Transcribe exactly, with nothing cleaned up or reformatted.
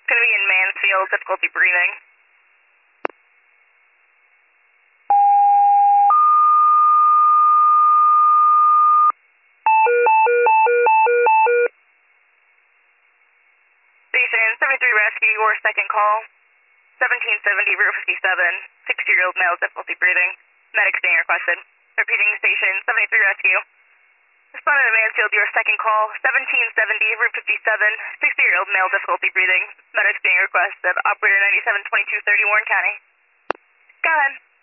Gonna be in Mansfield, difficulty breathing. Station seventy-three Rescue, your second call. seventeen seventy, Route fifty-seven, sixty-year-old male, difficulty breathing. Medics being requested. Repeating station seventy-three Rescue. Respondent to Mansfield, your second call. seventeen seventy, Route fifty-seven, sixty-year-old male, difficulty breathing. Medics being requested. Operator ninety-seven twenty-two thirty, Warren County. Go ahead.